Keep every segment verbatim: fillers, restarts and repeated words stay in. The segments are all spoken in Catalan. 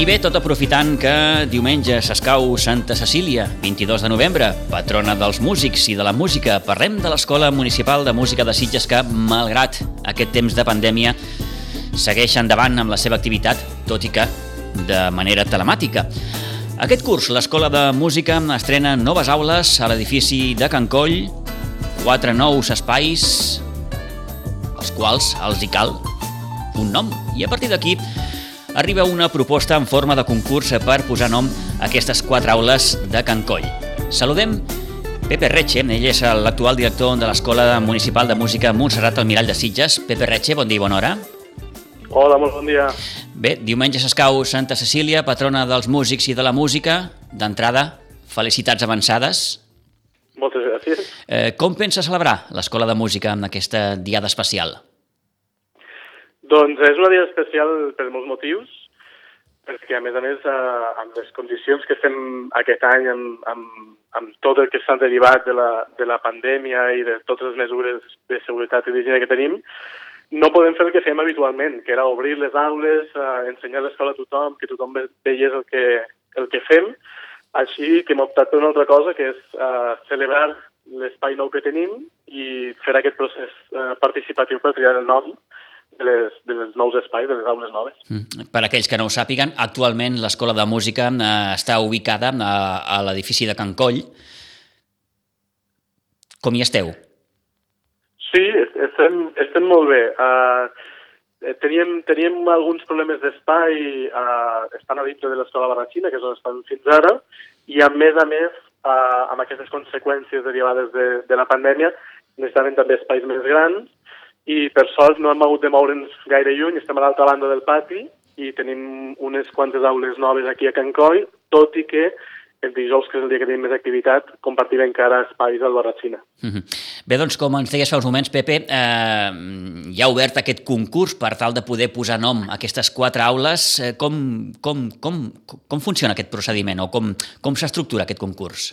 bé, tot aprofitant que diumenge s'escau Santa Cecília, vint-i-dos de novembre, patrona dels músics i de la música. Parlem de l'Escola Municipal de Música de Sitges que, malgrat aquest temps de pandèmia, segueix endavant amb la seva activitat, tot i que de manera telemàtica. Aquest curs, l'Escola de Música estrena noves aules a l'edifici de Can Coll, quatre nous espais, als quals els hi cal un nom. I a partir d'aquí arriba una proposta en forma de concurs per posar nom a aquestes quatre aules de Can Coll. Saludem Pepe Reche, ell és l'actual director de l'Escola Municipal de Música Montserrat Almirall de Sitges. Pepe Reche, bon dia i bona hora. Hola, molt bon dia. Bé, diumenge s'escau Santa Cecília, patrona dels músics i de la música. D'entrada, felicitats avançades. Moltes gràcies. Eh, com pensa celebrar l'Escola de Música en aquesta diada especial? Doncs és una dia especial per molts motius, perquè a més a més eh, amb les condicions que estem aquest any, amb, amb, amb tot el que s'ha derivat de la, de la pandèmia i de totes les mesures de seguretat i d'higiene que tenim, no podem fer el que fem habitualment, que era obrir les aules, eh, ensenyar l'escola a tothom, que tothom veiés el que, el que fem. Així que hem optat per una altra cosa, que és eh, celebrar l'espai nou que tenim i fer aquest procés eh, participatiu per triar el nom de les, de les nous espais, de les aules noves. Mm. Per aquells que no ho sàpiguen, actualment l'Escola de Música eh, està ubicada a, a l'edifici de Can Coll. Com hi esteu? Sí, estem, estem molt bé. Uh, teníem, teníem alguns problemes d'espai uh, estant a dintre de l'Escola Barratxina, que és on estan fins ara, i a més a més, uh, amb aquestes conseqüències derivades de, de la pandèmia, necessitaven també espais més grans, i per sort no hem hagut de moure'ns gaire lluny, estem a l'altra banda del pati i tenim unes quantes aules noves aquí a Can Coll, tot i que el dijous, que és el dia que tenim més activitat, compartim encara espais al Barratxina. Mm-hmm. Bé, doncs, com ens deies fa uns moments, Pepe, eh, hi ha obert aquest concurs per tal de poder posar nom a aquestes quatre aules. Eh, com, com, com, com funciona aquest procediment o com, com s'estructura aquest concurs?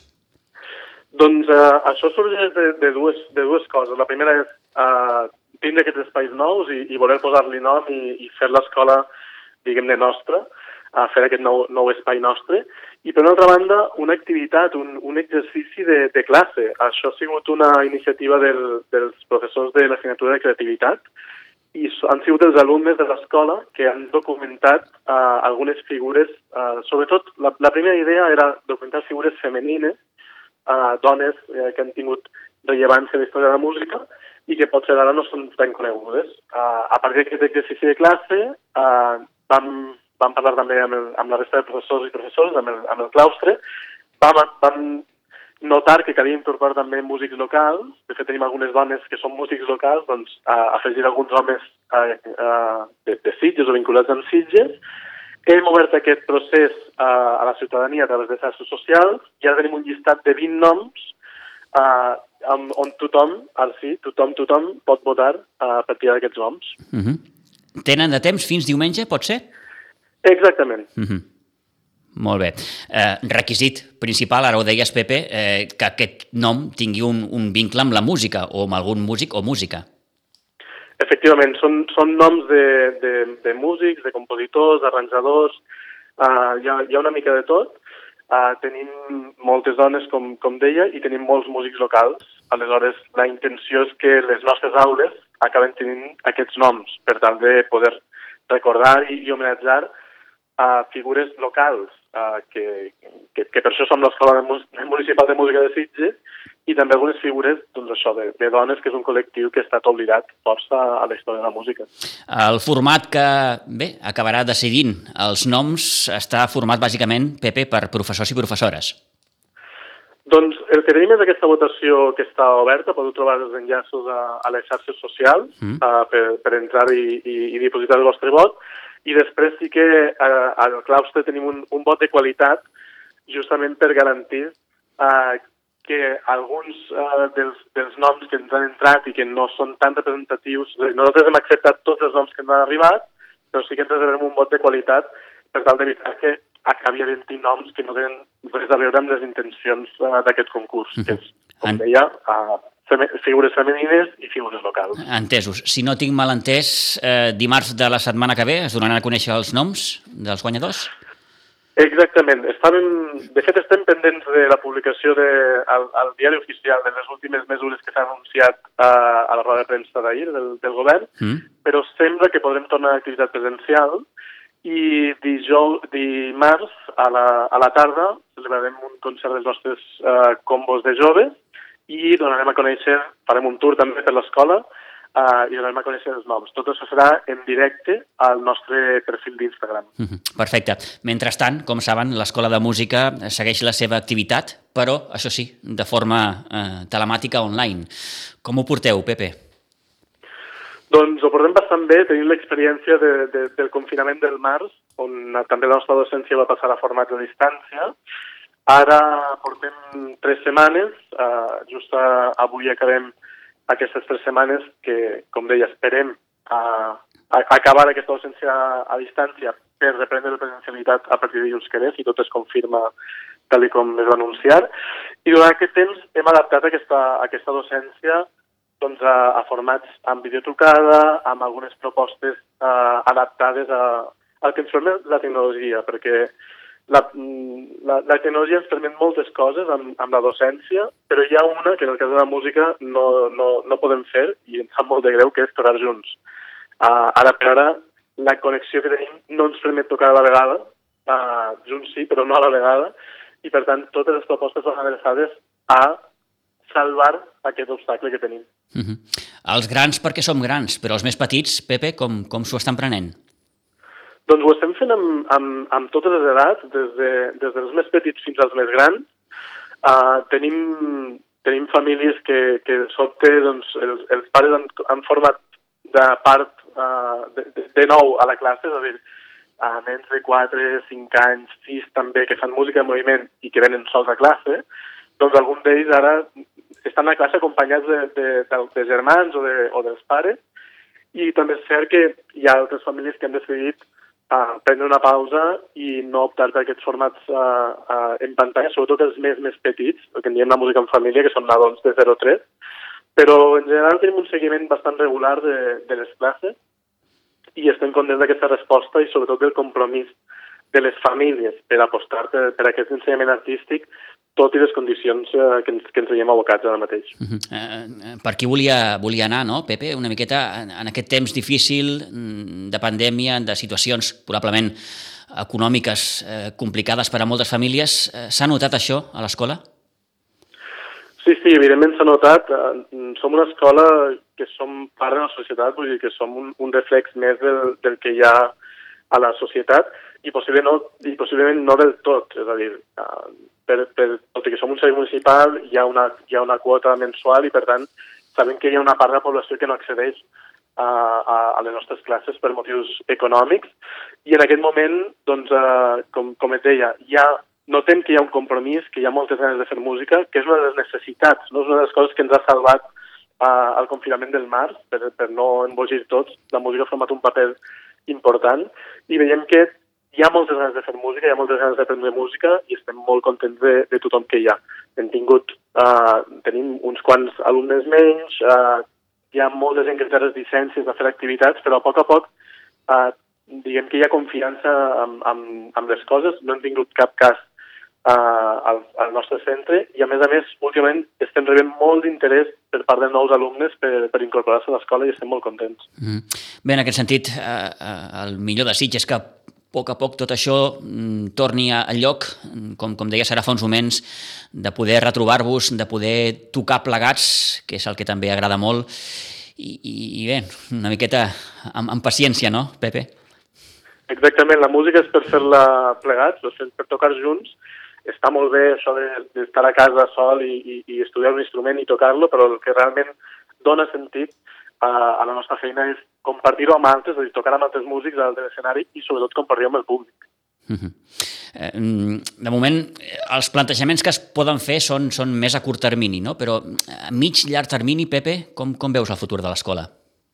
Doncs eh, això sorgeix de, de, dues, de dues coses. La primera és eh, tindre aquests espais nous i, i voler posar-li nom i, i fer l'escola, diguem-ne, nostra, a fer aquest nou, nou espai nostre. I, per una altra banda, una activitat, un, un exercici de, de classe. Això ha sigut una iniciativa del, dels professors de l'assignatura de creativitat i han sigut els alumnes de l'escola que han documentat uh, algunes figures. Uh, sobretot, la, la primera idea era documentar figures femenines, uh, dones uh, que han tingut rellevància en la història de la música i que potser ara no són tan conegudes. Uh, a partir d'aquest exercici de classe uh, vam, vam parlar també amb, el, amb la resta de professors i professors, amb el, amb el claustre, vam, vam notar que calia incorporar també músics locals. De fet, tenim algunes dones que són músics locals, doncs uh, afegir alguns homes uh, uh, de, de Sitges o vinculats amb Sitges. Hem obert aquest procés uh, a la ciutadania a través de xarxes socials i ara tenim un llistat de vint noms Uh, on, on tothom, ara sí, tothom, tothom pot votar uh, per tirar aquests noms. Uh-huh. Tenen de temps fins diumenge, pot ser? Exactament. Uh-huh. Molt bé. Eh, requisit principal, ara ho deies, Pepe, eh, que aquest nom tingui un, un vincle amb la música o amb algun músic o música. Efectivament, són, són noms de, de, de músics, de compositors, d'arranjadors, uh, hi, ha, hi ha una mica de tot. Uh, tenim moltes dones, com, com deia, i tenim molts músics locals. Aleshores, la intenció és que les nostres aules acaben tenint aquests noms per tal de poder recordar i, i homenatjar a uh, figures locals, uh, que, que, que per això som l'Escola Municipal de Música de Sitges, i també algunes figures, doncs això, de, de dones, que és un col·lectiu que ha estat oblidat força a la història de la música. El format que, bé, acabarà decidint els noms està format bàsicament, Pepe, per professors i professores. Doncs el que tenim és aquesta votació que està oberta, podeu trobar els enllaços a, a les xarxes socials mm. uh, per, per entrar i, i, i dipositar el vostre vot, i després sí que uh, al claustre tenim un, un vot de qualitat justament per garantir uh, que alguns uh, dels, dels noms que ens han entrat i que no són tan representatius, nosaltres hem acceptat tots els noms que ens han arribat, però sí que ens reservem un vot de qualitat per tal d'evitar que acabi havent-hi noms que no tenen res a veure amb les intencions uh, d'aquest concurs, uh-huh. que és, com en... deia, uh, fem figures femenines i figures locals. Entesos. Si no tinc mal entès, eh, dimarts de la setmana que ve es donaran a conèixer els noms dels guanyadors? Exactament. Estàvem, de fet, estem pendents de la publicació de, al, al diari oficial de les últimes mesures que s'han anunciat a, a la roda de premsa d'ahir del, del govern, mm. però sembla que podrem tornar a l'activitat presencial i dijous, dimarts a la, a la tarda celebrarem un concert dels nostres uh, combos de joves i donarem a conèixer, farem un tour també per l'escola Uh, i donarem a conèixer els noms. Tot això serà en directe al nostre perfil d'Instagram. Mm-hmm. Perfecte. Mentrestant, com saben, l'Escola de Música segueix la seva activitat, però, això sí, de forma eh, telemàtica online. Com ho porteu, Pepe? Doncs ho portem bastant bé. Tenim l'experiència de, de, del confinament del març, on també la nostra docència va passar a formats a distància. Ara portem tres setmanes, uh, just a, avui acabem aquestes tres setmanes que, com deia, esperem a, a acabar aquesta docència a, a distància per reprendre la presencialitat a partir de dilluns que ve, si tot es confirma tal com es va anunciar. I durant aquest temps hem adaptat aquesta, aquesta docència doncs, a, a formats amb videotrucada, amb algunes propostes uh, adaptades a, al que ens permet la tecnologia, perquè La, la, la tecnologia ens permet moltes coses amb, amb la docència, però hi ha una que en el cas de la música no, no, no podem fer i ens sap molt de greu, que és tocar junts. Uh, ara per ara, la connexió que tenim no ens permet tocar a la vegada, uh, junts sí, però no a la vegada, i per tant totes les propostes són adreçades a salvar aquest obstacle que tenim. Uh-huh. Els grans perquè som grans, però els més petits, Pepe, com, com s'ho estan prenent? Doncs ho estem fent amb, amb, amb totes les edats, des, de, des dels més petits fins als més grans. Uh, tenim, tenim famílies que, que de sobte doncs, els, els pares han, han format de part uh, de, de, de nou a la classe, és a dir, uh, nens de quatre, cinc anys, sis també, que fan música de moviment i que venen sols a classe, doncs alguns d'ells ara estan a classe acompanyats de, de, de, de germans o, de, o dels pares, i també és cert que hi ha altres famílies que han decidit Uh, prendre una pausa i no optar per aquests formats uh, uh, en pantalla, sobretot els més més petits, el que en diem la música en família, que són nadons de zero a tres, però en general tenim un seguiment bastant regular de, de les classes i estem contents d'aquesta resposta i sobretot del compromís de les famílies per apostar per, per aquest ensenyament artístic, tot i les condicions eh, que, ens, que ens veiem abocats ara mateix. Uh-huh. Uh, per aquí volia, volia anar, no, Pepe? Una miqueta en, en aquest temps difícil de pandèmia, de situacions probablement econòmiques eh, complicades per a moltes famílies, eh, s'ha notat això a l'escola? Sí, sí, evidentment s'ha notat. Uh, som una escola que som part de la societat, vull dir que som un, un reflex més del, del que hi ha a la societat i, possible no, i possiblement no del tot, és a dir, uh, Per, per, tot i que som un servei municipal, hi ha, una, hi ha una quota mensual i, per tant, sabem que hi ha una part de la població que no accedeix a, a, a les nostres classes per motius econòmics. I en aquest moment, doncs, uh, com, com et deia, ja notem que hi ha un compromís, que hi ha moltes ganes de fer música, que és una de les necessitats, no és una de les coses que ens ha salvat uh, el confinament del març, per, per no embogir tots. La música ha format un paper important i veiem que hi ha moltes ganes de fer música, hi ha moltes ganes d'aprendre música i estem molt contents de, de tothom que hi ha. Hem tingut, uh, tenim uns quants alumnes menys, uh, hi ha molta gent que té les llicències de fer activitats, però a poc a poc uh, diguem que hi ha confiança amb, amb, amb les coses, no hem tingut cap cas uh, al, al nostre centre i a més a més últimament estem rebent molt d'interès per part de nous alumnes per, per incorporar-se a l'escola i estem molt contents. Mm. Bé, en aquest sentit, uh, uh, el millor desig és que a poc a poc tot això mm, torni al lloc, com, com deia Sara fa uns moments, de poder retrobar-vos, de poder tocar plegats, que és el que també agrada molt, i, i, i bé, una miqueta amb, amb paciència, no, Pepe? Exactament, la música és per fer-la plegats, per tocar junts. Està molt bé això d'estar a casa sol i, i, i estudiar un instrument i tocar-lo, però el que realment dona sentit a, a la nostra feina és compartir-ho amb altres, és a dir, tocar amb altres músics a l'escenari i sobretot compartir-ho amb el públic. Uh-huh. De moment, els plantejaments que es poden fer són, són més a curt termini, no? Però a mig, llarg termini, Pepe, com, com veus el futur de l'escola?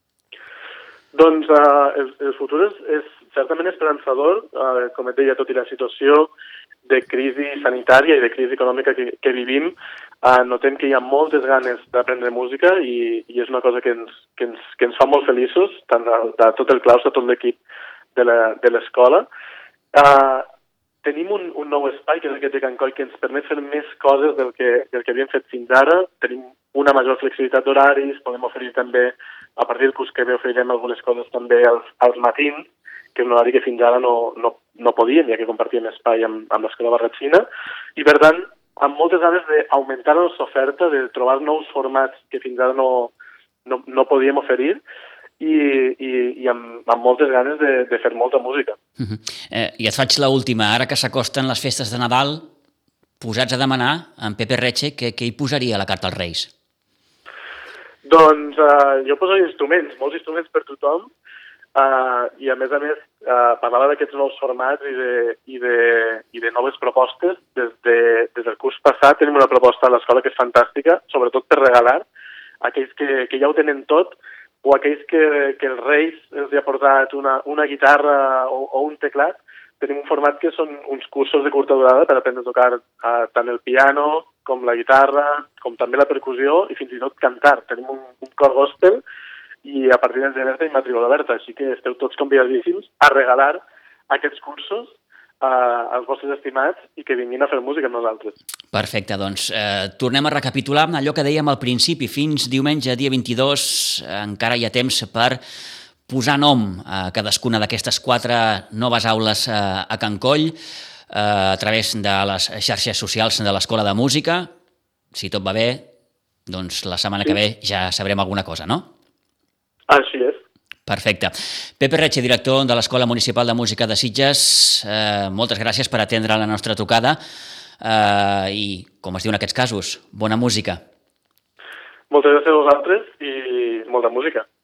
Doncs uh, el, el futur és, és certament esperançador, uh, com et deia, tot i la situació de crisi sanitària i de crisi econòmica que, que vivim, uh, notem que hi ha moltes ganes d'aprendre música i, i és una cosa que ens, que ens, que ens fa molt feliços, tant de, de tot el claustre, tot l'equip de l'escola. Uh, tenim un, un nou espai, que és aquest de Can Coll, que ens permet fer més coses del que, del que havíem fet fins ara. Tenim una major flexibilitat d'horaris, podem oferir també, a partir del curs que ve, oferirem algunes coses també als, als matins, que és un horari que fins ara no, no, no podíem, ja que compartíem espai amb, amb l'Escola Barratxina, i per tant, amb moltes ganes d'augmentar la nostra oferta, de trobar nous formats que fins ara no, no, no podíem oferir, i, i, i amb, amb moltes ganes de, de fer molta música. Uh -huh. eh, I et faig l'última. Ara que s'acosten les festes de Nadal, posats a demanar, en Pepe Reche, què, què hi posaria a la carta als Reis? Doncs uh, jo posaria instruments, molts instruments per tothom, uh, i a més a més uh, parlava d'aquests nous formats i de, i de, i de noves propostes. Des, de, des del curs passat tenim una proposta a l'escola que és fantàstica, sobretot per regalar a aquells que, que ja ho tenen tot, o aquells que, que els Reis els ha portat una, una guitarra o, o un teclat. Tenim un format que són uns cursos de curta durada per aprendre a tocar uh, tant el piano com la guitarra, com també la percussió i fins i tot cantar. Tenim un, un cor gospel i a partir del gener tenim matrícula oberta, així que esteu tots convidadíssims a regalar aquests cursos uh, als vostres estimats i que vinguin a fer música amb nosaltres. Perfecte, doncs eh, tornem a recapitular allò que dèiem al principi. Fins diumenge, dia vint-i-dos, eh, encara hi ha temps per posar nom a cadascuna d'aquestes quatre noves aules eh, a Can Coll, eh, a través de les xarxes socials de l'Escola de Música. Si tot va bé, doncs la setmana sí. que ve ja sabrem alguna cosa, no? Així és. Perfecte. Pepe Reche, director de l'Escola Municipal de Música de Sitges, eh, moltes gràcies per atendre la nostra trucada eh, i, com es diu en aquests casos, bona música. Moltes gràcies a vosaltres i molta música.